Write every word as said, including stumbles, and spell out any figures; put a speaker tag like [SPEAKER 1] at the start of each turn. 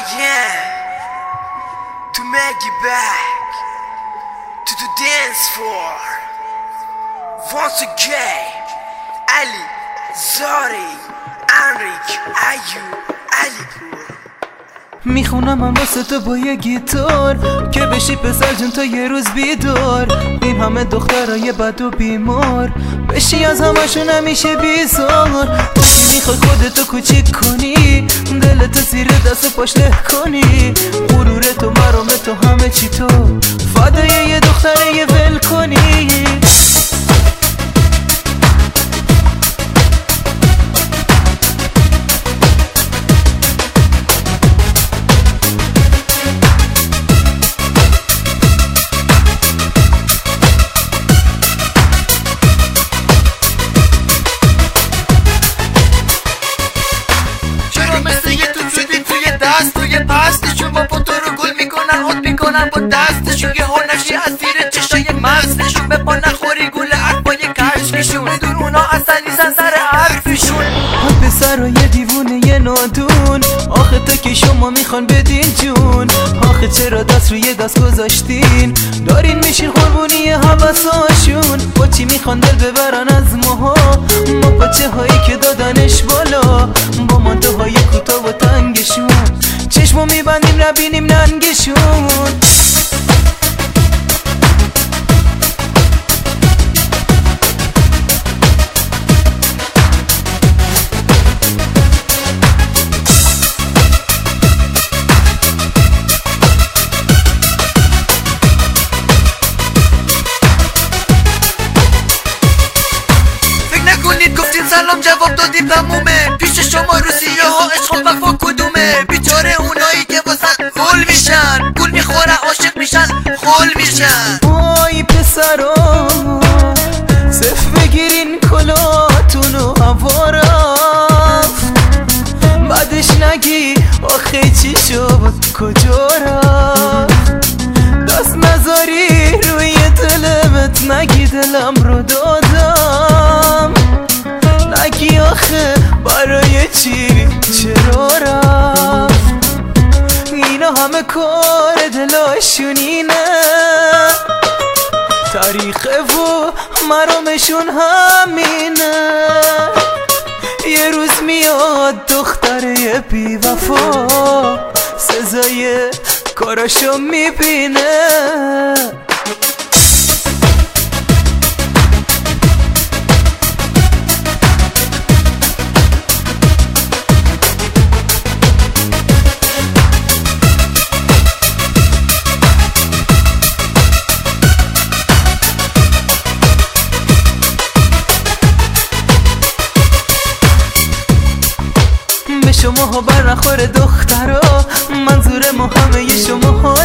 [SPEAKER 1] am to make it back to the dance floor once again. Ali, Zari, Enric, Ayub, Alipur.
[SPEAKER 2] میخونم من واسه تو با یه گیتار که بشی پسر جون تا یه روز بیدار. این همه دخترای بد و بیمار بشی از همشون همیشه بیزار. تو کی میخوای خودتو کوچیک کنی، دلتو زیر دست و پاش له کنی، غرورتو مرامتو همه چی تو فدای یه دختره یه ول کنی.
[SPEAKER 3] توی پستشون با پا تو رو گل میکنن خود میکنن با دستشون یه هر نشی از زیر چشای مستشون به پا نخوری گل عربای کشکشون بدون اونا اصلا نیستن سر حرفشون.
[SPEAKER 2] پسرای دیوونه یه نادون آخه تا که شما میخوان بدین جون، آخه چرا دست روی دست گذاشتین دارین میشین قربونی حواساشون. با چی میخوان دل ببرن از ماها، ما پاچه هایی که دادنش بالا با مانتوهای کوتاه و تنگشون، چشمو میبندیم نبینیم ننگشون.
[SPEAKER 3] سلام جواب دادیم تمومه پیش شما روسیه ها عشق و وفا کدومه؟ بیچاره اونایی که واسه گل میشن گل میخورن عاشق میشن خول میشن.
[SPEAKER 2] وای پسرا صف بگیرین کلاتونو هوا رفت، بعدش نگی آخه چی شد کجا رفت، دست نذاری روی دلمت نگی دلم رو دادم، نگی آخه برای چی چرا رفت. اینا همه کار دلاشون اینه، تاریخه و مرامشون همینه. یه روز میاد دختره بی وفا سزای کاراشو میبینه. شما ها بر نخور دخترا، منظور ما همه شما ها